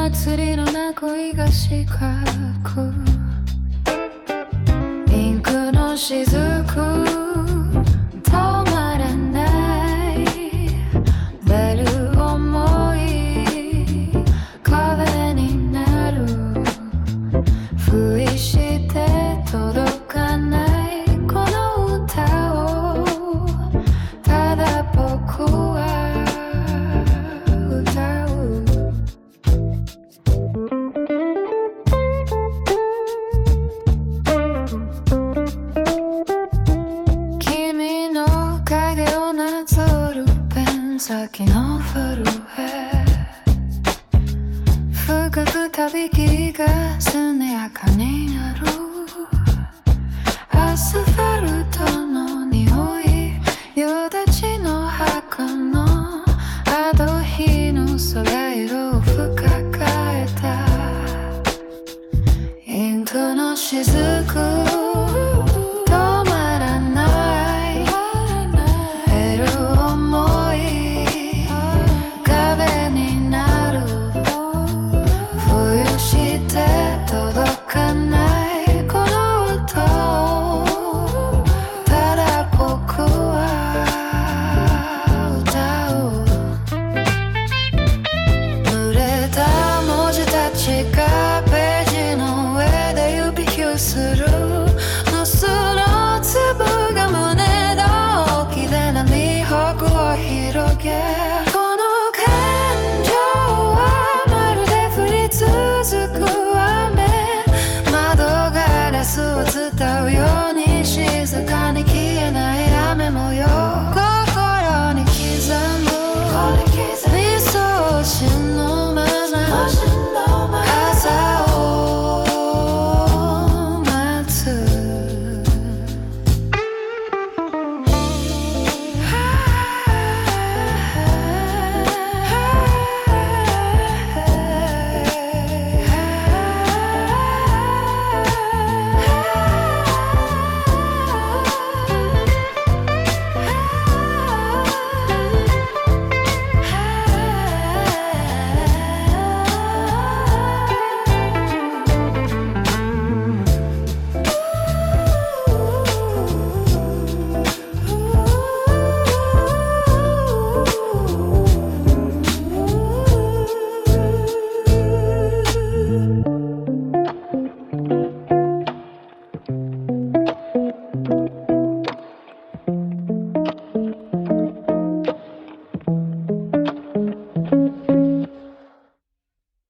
祭りの名残が四角インクの雫止まらないベル思い壁になる不意して届かないこの歌をただ僕は歌う君の影をなぞるペン先の震え深くたびきがすねやかになるアスファルト